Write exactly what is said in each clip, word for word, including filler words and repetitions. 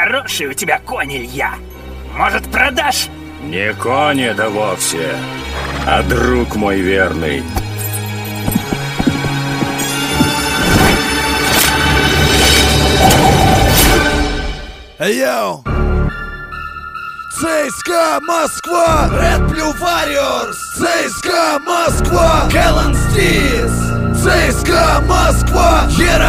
Хороший у тебя конь, Илья. Может, продашь? Не конь это вовсе, а друг мой верный. Йоу! ЦСКА Москва! Red Blue Warriors! ЦСКА Москва! Кэлен Стис! ЦСКА Москва!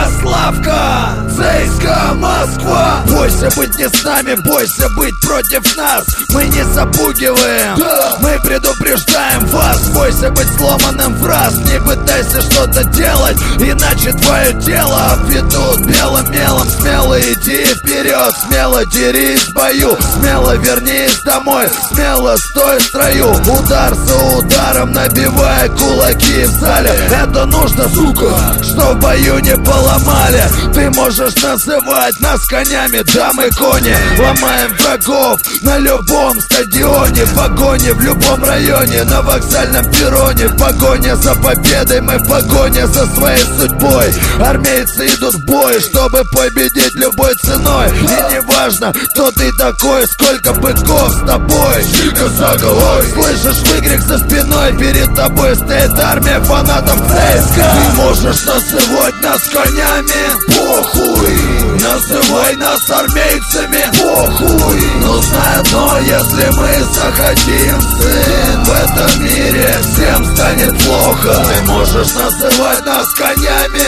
Ярославка! ЦСКА Москва! Бойся быть не с нами, бойся быть против нас. Мы не запугиваем, да. Мы предупреждаем вас. Бойся быть сломанным в раз. Не пытайся что-то делать, иначе твое тело обведут белым мелом. Смело иди вперед, смело дерись в бою, смело вернись домой, смело стой в строю. Удар за ударом, набивая кулаки в зале. Это нужно, сука, что в бою не поломали. Ты можешь называть нас конями, да мы кони. Ломаем врагов на любом стадионе, в погоне в любом районе, на вокзальном перроне. В погоне за победой, мы в погоне за своей судьбой. Армейцы идут в бой, чтобы победить любой ценой. И не важно, кто ты такой, сколько быков с тобой. Чика за головой, слышишь выкрик за спиной. Перед тобой стоит армия фанатов ЦСКА. Ты можешь называть нас конями, похуй. Называй нас армейцами, похуй. Но знай одно, если мы захотим, сын, в этом мире всем станет плохо. Ты можешь называть нас конями,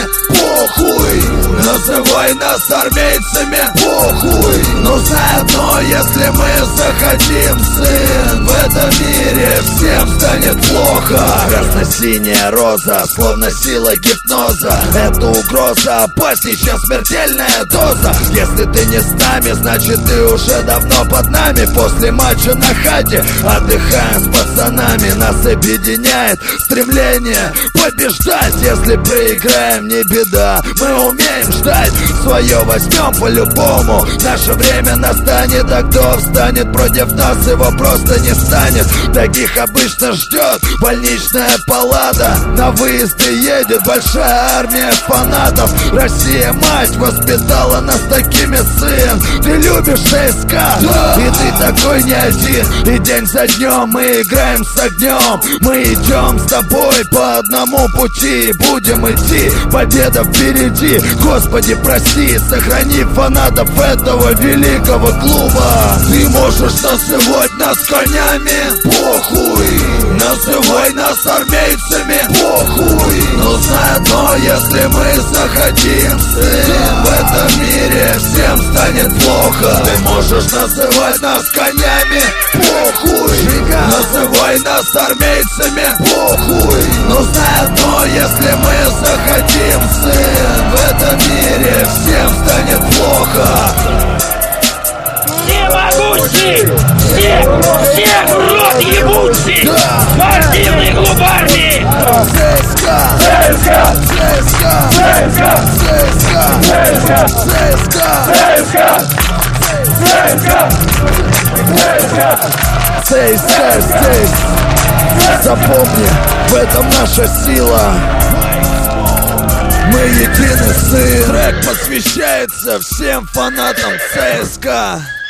похуй. Называй нас армейцами, похуй. Но знай одно, если мы захотим, сын, в этом мире всем станет плохо. Красно-синяя роза, словно сила гипноза. Это угроза опаснее, чем смертельная доза. Если ты не с нами, значит ты уже давно под нами. После матча на хате отдыхаем с пацанами. Нас объединяет стремление побеждать. Если проиграем, не беда, мы умеем ждать. Свое возьмем по-любому. Наше время настанет, а кто встанет против нас, его просто не станет. Таких обычно ждет больничная палата. На выезды едет большая армия фанатов. Россия, мать, воспитала нас такими, сын. Ты любишь ЦСКА, да. И ты такой не один. И день за днем мы играем с огнем. Мы идем с тобой по одному пути. Будем идти, победа впереди. Господи, прости, сохрани фанатов этого великого клуба. Ты можешь называть нас конями, похуй. Называй нас армейцами, похуй. Но знай одно, если мы захотим, сын, в этом мире всем станет плохо. Ты можешь называть нас конями, похуй. Называй нас армейцами, похуй. Но знай одно, если мы захотим, сын, в этом мире всем станет плохо. Всемогущий! Всех, всех в рот ебучий! Спортивный клуб армии! ЦСКА! ЦСКА! ЦСКА! ЦСКА! ЦСКА! ЦСКА! ЦСКА! ЦСКА! ЦСКА здесь! Запомни, в этом наша сила. Мы единый, сын. Трек посвящается всем фанатам ЦСКА.